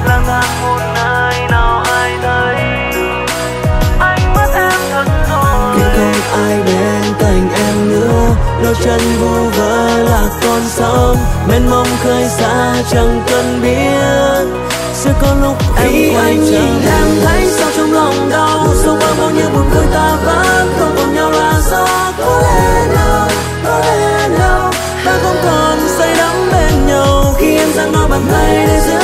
lang thang một ngày nào ai thấy anh mất em thật rồi. Khi không ai bên cạnh em nữa, đôi chân vu vơ là con sóng mênh mông khơi xa chẳng cần biết sẽ có lúc em khi quay anh nhìn em thấy sao trong lòng đau, sâu qua bao nhiêu buồn vui ta vẫn không cùng nhau là do có lẽ nào ta không còn say đắm bên nhau khi em giang đôi bàn tay để giữ